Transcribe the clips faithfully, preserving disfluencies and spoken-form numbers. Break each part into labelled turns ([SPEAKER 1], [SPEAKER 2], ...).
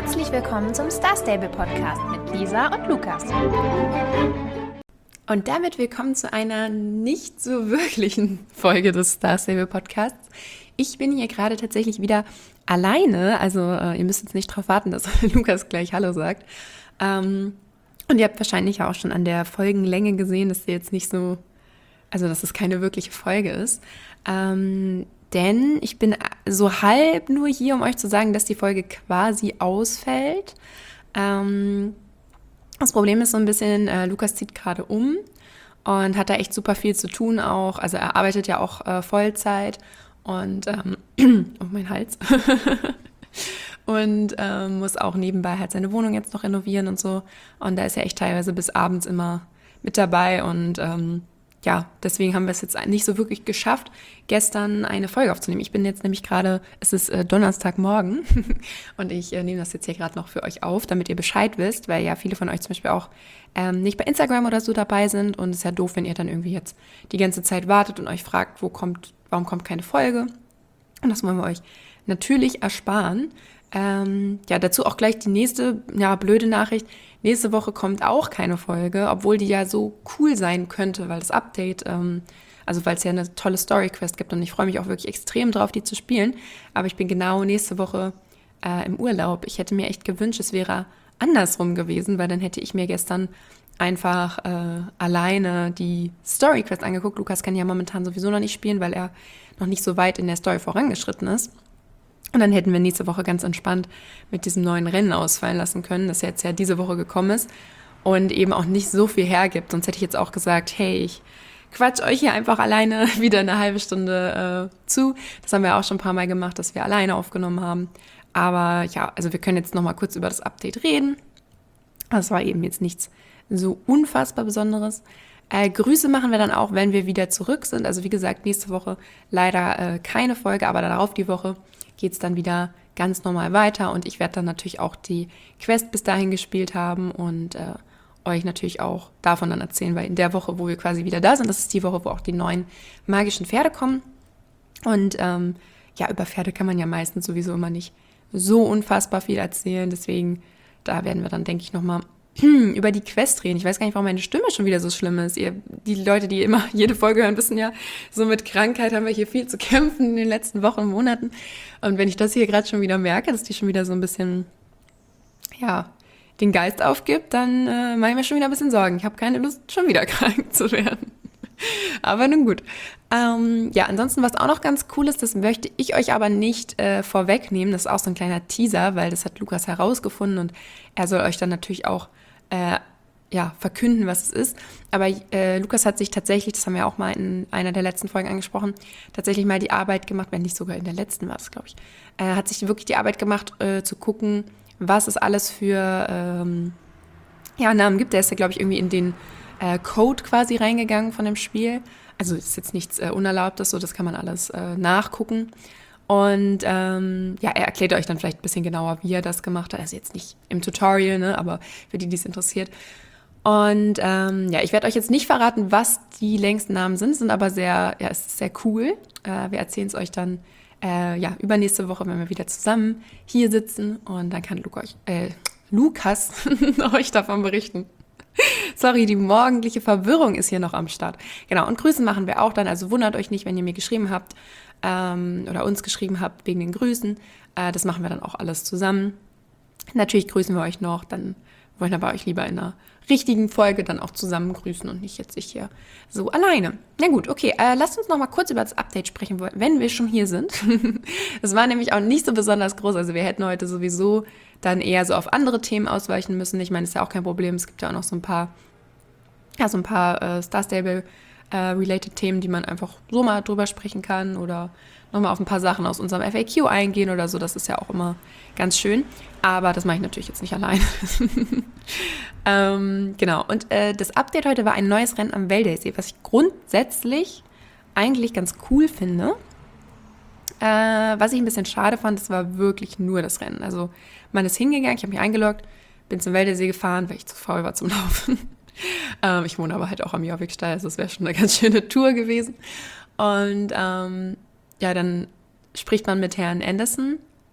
[SPEAKER 1] Herzlich willkommen zum Star Stable Podcast mit Lisa und Lukas.
[SPEAKER 2] Und damit willkommen zu einer nicht so wirklichen Folge des Star Stable Podcasts. Ich bin hier gerade tatsächlich wieder alleine, also äh, ihr müsst jetzt nicht darauf warten, dass Lukas gleich Hallo sagt. Ähm, und ihr habt wahrscheinlich auch schon an der Folgenlänge gesehen, dass sie jetzt nicht so, also dass es keine wirkliche Folge ist. Ähm, denn ich bin so halb nur hier, um euch zu sagen, dass die Folge quasi ausfällt. Ähm, das Problem ist so ein bisschen, äh, Lukas zieht gerade um und hat da echt super viel zu tun auch. Also er arbeitet ja auch äh, Vollzeit und, ähm, oh mein Hals, und ähm, muss auch nebenbei halt seine Wohnung jetzt noch renovieren und so. Und da ist er echt teilweise bis abends immer mit dabei und ähm, ja, deswegen haben wir es jetzt nicht so wirklich geschafft, gestern eine Folge aufzunehmen. Ich bin jetzt nämlich gerade, es ist äh, Donnerstagmorgen und ich äh, nehme das jetzt hier gerade noch für euch auf, damit ihr Bescheid wisst, weil ja viele von euch zum Beispiel auch ähm, nicht bei Instagram oder so dabei sind und es ist ja doof, wenn ihr dann irgendwie jetzt die ganze Zeit wartet und euch fragt, wo kommt, warum kommt keine Folge? Und das wollen wir euch natürlich ersparen. Ähm, ja, dazu auch gleich die nächste, ja, blöde Nachricht. Nächste Woche kommt auch keine Folge, obwohl die ja so cool sein könnte, weil das Update, ähm, also weil es ja eine tolle Story-Quest gibt und ich freue mich auch wirklich extrem drauf, die zu spielen. Aber ich bin genau nächste Woche äh, im Urlaub. Ich hätte mir echt gewünscht, es wäre andersrum gewesen, weil dann hätte ich mir gestern einfach äh, alleine die Story-Quest angeguckt. Lukas kann ja momentan sowieso noch nicht spielen, weil er noch nicht so weit in der Story vorangeschritten ist. Und dann hätten wir nächste Woche ganz entspannt mit diesem neuen Rennen ausfallen lassen können, das jetzt ja diese Woche gekommen ist und eben auch nicht so viel hergibt. Sonst hätte ich jetzt auch gesagt, hey, ich quatsch euch hier einfach alleine wieder eine halbe Stunde äh, zu. Das haben wir auch schon ein paar Mal gemacht, dass wir alleine aufgenommen haben. Aber ja, also wir können jetzt noch mal kurz über das Update reden. Das war eben jetzt nichts so unfassbar Besonderes. Äh, Grüße machen wir dann auch, wenn wir wieder zurück sind. Also wie gesagt, nächste Woche leider äh, keine Folge, aber darauf die Woche geht es dann wieder ganz normal weiter und ich werde dann natürlich auch die Quest bis dahin gespielt haben und äh, euch natürlich auch davon dann erzählen, weil in der Woche, wo wir quasi wieder da sind, das ist die Woche, wo auch die neuen magischen Pferde kommen und ähm, ja, über Pferde kann man ja meistens sowieso immer nicht so unfassbar viel erzählen, deswegen da werden wir dann, denke ich, nochmal über die Quest reden. Ich weiß gar nicht, warum meine Stimme schon wieder so schlimm ist. Ihr, die Leute, die immer jede Folge hören, wissen ja, so mit Krankheit haben wir hier viel zu kämpfen in den letzten Wochen und Monaten. Und wenn ich das hier gerade schon wieder merke, dass die schon wieder so ein bisschen, ja, den Geist aufgibt, dann äh, mache ich mir schon wieder ein bisschen Sorgen. Ich habe keine Lust, schon wieder krank zu werden. Aber nun gut. Ähm, ja, ansonsten, was auch noch ganz cool ist, das möchte ich euch aber nicht äh, vorwegnehmen. Das ist auch so ein kleiner Teaser, weil das hat Lukas herausgefunden und er soll euch dann natürlich auch äh, ja, verkünden, was es ist. Aber äh, Lukas hat sich tatsächlich, das haben wir auch mal in einer der letzten Folgen angesprochen, tatsächlich mal die Arbeit gemacht, wenn nicht sogar in der letzten war das, glaube ich, äh, hat sich wirklich die Arbeit gemacht, äh, zu gucken, was es alles für ähm, ja, Namen gibt. Der ist ja, glaube ich, irgendwie in den äh, Code quasi reingegangen von dem Spiel. Also ist jetzt nichts äh, Unerlaubtes, so das kann man alles äh, nachgucken. Und ähm, ja, er erklärt euch dann vielleicht ein bisschen genauer, wie er das gemacht hat. Also jetzt nicht im Tutorial, ne, aber für die, die es interessiert. Und ähm, ja, ich werde euch jetzt nicht verraten, was die längsten Namen sind, sind aber sehr, ja, es ist sehr cool. Äh, wir erzählen es euch dann äh, ja, übernächste Woche, wenn wir wieder zusammen hier sitzen. Und dann kann Luca euch, äh, Lukas euch davon berichten. Sorry, die morgendliche Verwirrung ist hier noch am Start. Genau, und Grüßen machen wir auch dann. Also wundert euch nicht, wenn ihr mir geschrieben habt ähm, oder uns geschrieben habt wegen den Grüßen. Äh, das machen wir dann auch alles zusammen. Natürlich grüßen wir euch noch, dann wollen wir bei euch lieber in einer richtigen Folge dann auch zusammen grüßen und nicht jetzt ich hier so alleine. Na gut, okay, äh, lasst uns noch mal kurz über das Update sprechen, wenn wir schon hier sind. Das war nämlich auch nicht so besonders groß, also wir hätten heute sowieso dann eher so auf andere Themen ausweichen müssen. Ich meine, ist ja auch kein Problem, es gibt ja auch noch so ein paar, ja, so ein paar äh, Star Stable äh, related Themen, die man einfach so mal drüber sprechen kann oder nochmal auf ein paar Sachen aus unserem F A Q eingehen oder so. Das ist ja auch immer ganz schön. Aber das mache ich natürlich jetzt nicht alleine. ähm, genau. Und äh, das Update heute war ein neues Rennen am Waldaysee, was ich grundsätzlich eigentlich ganz cool finde. Äh, was ich ein bisschen schade fand, das war wirklich nur das Rennen. Also man ist hingegangen, ich habe mich eingeloggt, bin zum Waldaysee gefahren, weil ich zu faul war zum Laufen. ähm, ich wohne aber halt auch am Jorviksteil, also es wäre schon eine ganz schöne Tour gewesen. Und ähm, ja, dann spricht man mit Herrn Anderson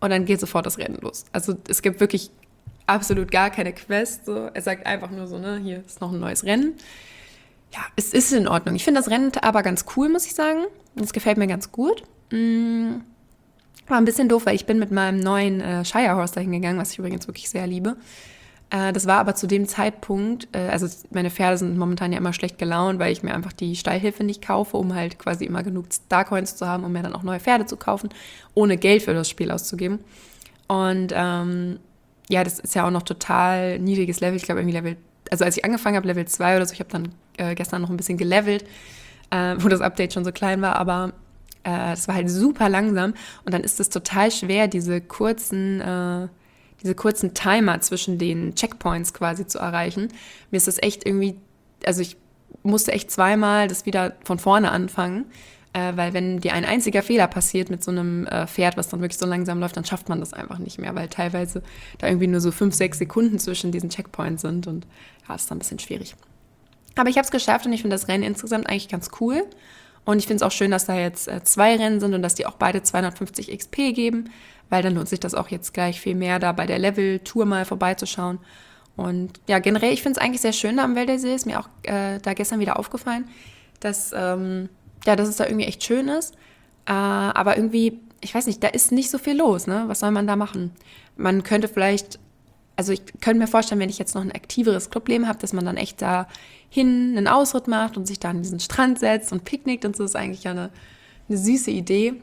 [SPEAKER 2] und dann geht sofort das Rennen los. Also es gibt wirklich absolut gar keine Quest. So. Er sagt einfach nur so, ne, hier ist noch ein neues Rennen. Ja, es ist in Ordnung. Ich finde das Rennen aber ganz cool, muss ich sagen. Das gefällt mir ganz gut. Mm. War ein bisschen doof, weil ich bin mit meinem neuen äh, Shire Horse dahin gegangen, was ich übrigens wirklich sehr liebe. Äh, das war aber zu dem Zeitpunkt, äh, also meine Pferde sind momentan ja immer schlecht gelaunt, weil ich mir einfach die Stallhilfe nicht kaufe, um halt quasi immer genug Starcoins zu haben, um mir dann auch neue Pferde zu kaufen, ohne Geld für das Spiel auszugeben. Und ähm, ja, das ist ja auch noch total niedriges Level. Ich glaube irgendwie Level, also als ich angefangen habe, Level zwei oder so, ich habe dann äh, gestern noch ein bisschen gelevelt, äh, wo das Update schon so klein war, aber das war halt super langsam und dann ist es total schwer, diese kurzen, äh, diese kurzen Timer zwischen den Checkpoints quasi zu erreichen. Mir ist das echt irgendwie, also ich musste echt zweimal das wieder von vorne anfangen, äh, weil wenn dir ein einziger Fehler passiert mit so einem äh, Pferd, was dann wirklich so langsam läuft, dann schafft man das einfach nicht mehr, weil teilweise da irgendwie nur so fünf, sechs Sekunden zwischen diesen Checkpoints sind und ja, ist dann ein bisschen schwierig. Aber ich habe es geschafft und ich finde das Rennen insgesamt eigentlich ganz cool. Und ich finde es auch schön, dass da jetzt äh, zwei Rennen sind und dass die auch beide zweihundertfünfzig X P geben, weil dann lohnt sich das auch jetzt gleich viel mehr, da bei der Level-Tour mal vorbeizuschauen. Und ja, generell, ich finde es eigentlich sehr schön da am Wäldersee, ist mir auch äh, da gestern wieder aufgefallen, dass, ähm, ja, dass es da irgendwie echt schön ist. Äh, aber irgendwie, ich weiß nicht, da ist nicht so viel los, ne? Was soll man da machen? Man könnte vielleicht, also ich könnte mir vorstellen, wenn ich jetzt noch ein aktiveres Clubleben habe, dass man dann echt da hin einen Ausritt macht und sich da an diesen Strand setzt und picknickt und so, ist eigentlich ja eine, eine süße Idee.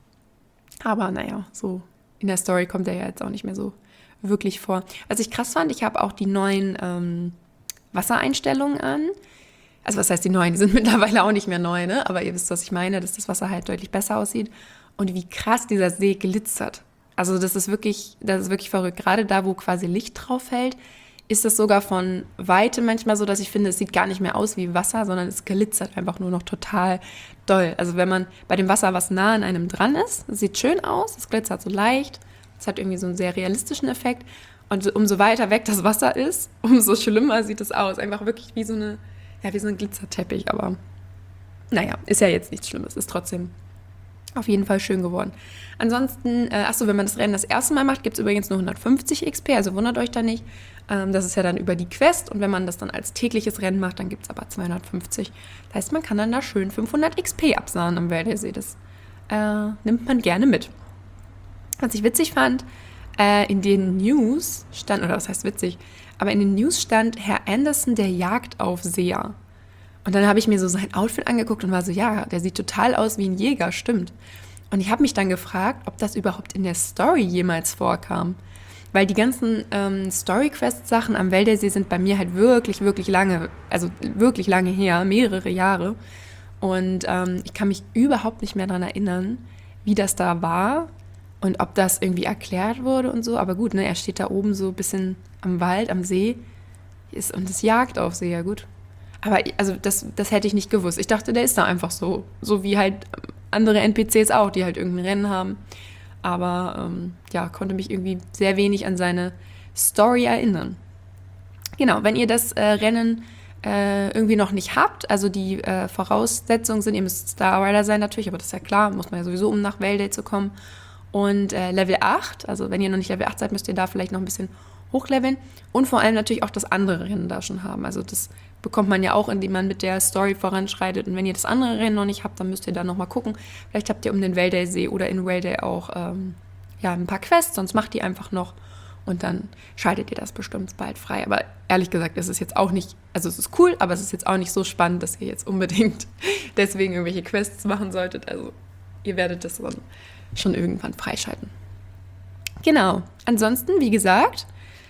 [SPEAKER 2] Aber naja, so in der Story kommt er ja jetzt auch nicht mehr so wirklich vor. Was ich krass fand, ich habe auch die neuen ähm, Wassereinstellungen an. Also was heißt die neuen? Die sind mittlerweile auch nicht mehr neu, ne? Aber ihr wisst, was ich meine, dass das Wasser halt deutlich besser aussieht. Und wie krass dieser See glitzert. Also das ist wirklich, das ist wirklich verrückt. Gerade da, wo quasi Licht drauf fällt, ist das sogar von Weitem manchmal so, dass ich finde, es sieht gar nicht mehr aus wie Wasser, sondern es glitzert einfach nur noch total doll. Also wenn man bei dem Wasser, was nah an einem dran ist, das sieht schön aus, es glitzert so leicht, es hat irgendwie so einen sehr realistischen Effekt. Und umso weiter weg das Wasser ist, umso schlimmer sieht es aus. Einfach wirklich wie so eine, ja, wie so ein Glitzerteppich. Aber naja, ist ja jetzt nichts Schlimmes, ist trotzdem auf jeden Fall schön geworden. Ansonsten, äh, achso, wenn man das Rennen das erste Mal macht, gibt es übrigens nur hundertfünfzig X P, also wundert euch da nicht. Ähm, das ist ja dann über die Quest und wenn man das dann als tägliches Rennen macht, dann gibt es aber zweihundertfünfzig. Das heißt, man kann dann da schön fünfhundert X P absahnen am Wäldersee. Das äh, nimmt man gerne mit. Was ich witzig fand, äh, in den News stand, oder was heißt witzig, aber in den News stand Herr Anderson, der Jagdaufseher. Und dann habe ich mir so sein Outfit angeguckt und war so, ja, der sieht total aus wie ein Jäger, stimmt. Und ich habe mich dann gefragt, ob das überhaupt in der Story jemals vorkam. Weil die ganzen ähm, Story-Quest-Sachen am Wäldersee sind bei mir halt wirklich, wirklich lange, also wirklich lange her, mehrere Jahre. Und ähm, ich kann mich überhaupt nicht mehr daran erinnern, wie das da war und ob das irgendwie erklärt wurde und so. Aber gut, ne, er steht da oben so ein bisschen am Wald, am See ist, und es jagt auf See, ja gut. Aber also das, das hätte ich nicht gewusst. Ich dachte, der ist da einfach so. So wie halt andere N P Cs auch, die halt irgendein Rennen haben. Aber ähm, ja, konnte mich irgendwie sehr wenig an seine Story erinnern. Genau, wenn ihr das äh, Rennen äh, irgendwie noch nicht habt, also die äh, Voraussetzungen sind, ihr müsst Star Rider sein natürlich, aber das ist ja klar, muss man ja sowieso, um nach Valdale zu kommen. Und äh, Level acht, also wenn ihr noch nicht Level acht seid, müsst ihr da vielleicht noch ein bisschen hochleveln. Und vor allem natürlich auch das andere Rennen da schon haben. Also das bekommt man ja auch, indem man mit der Story voranschreitet. Und wenn ihr das andere Rennen noch nicht habt, dann müsst ihr da nochmal gucken. Vielleicht habt ihr um den Valdale-See oder in Valdale auch ähm, ja, ein paar Quests, sonst macht die einfach noch. Und dann schaltet ihr das bestimmt bald frei. Aber ehrlich gesagt, es ist jetzt auch nicht, also es ist cool, aber es ist jetzt auch nicht so spannend, dass ihr jetzt unbedingt deswegen irgendwelche Quests machen solltet. Also ihr werdet das dann schon irgendwann freischalten. Genau. Ansonsten, wie gesagt,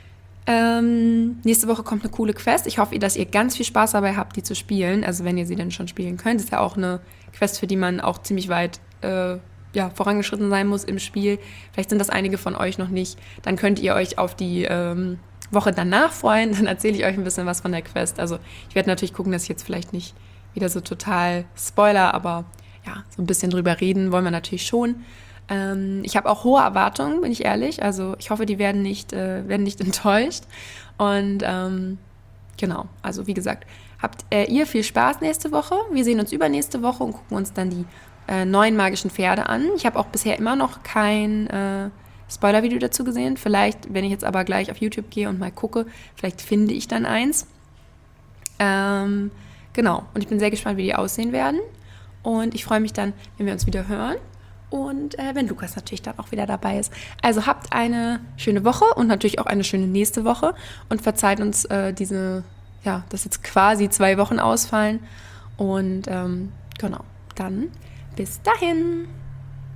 [SPEAKER 2] Ähm, nächste Woche kommt eine coole Quest. Ich hoffe, dass ihr ganz viel Spaß dabei habt, die zu spielen. Also wenn ihr sie denn schon spielen könnt. Das ist ja auch eine Quest, für die man auch ziemlich weit äh, ja, vorangeschritten sein muss im Spiel. Vielleicht sind das einige von euch noch nicht. Dann könnt ihr euch auf die ähm, Woche danach freuen. Dann erzähle ich euch ein bisschen was von der Quest. Also ich werde natürlich gucken, dass ich jetzt vielleicht nicht wieder so total spoiler, aber ja, so ein bisschen drüber reden wollen wir natürlich schon. Ähm, ich habe auch hohe Erwartungen, bin ich ehrlich. Also ich hoffe, die werden nicht, äh, werden nicht enttäuscht. Und ähm, genau, also wie gesagt, habt äh, ihr viel Spaß nächste Woche. Wir sehen uns übernächste Woche und gucken uns dann die äh, neuen magischen Pferde an. Ich habe auch bisher immer noch kein, äh, Spoiler-Video dazu gesehen. Vielleicht, wenn ich jetzt aber gleich auf YouTube gehe und mal gucke, vielleicht finde ich dann eins. Ähm, genau, und ich bin sehr gespannt, wie die aussehen werden. Und ich freue mich dann, wenn wir uns wieder hören. Und äh, wenn Lukas natürlich dann auch wieder dabei ist. Also habt eine schöne Woche und natürlich auch eine schöne nächste Woche. Und verzeiht uns äh, diese, ja, dass jetzt quasi zwei Wochen ausfallen. Und ähm, genau, dann bis dahin.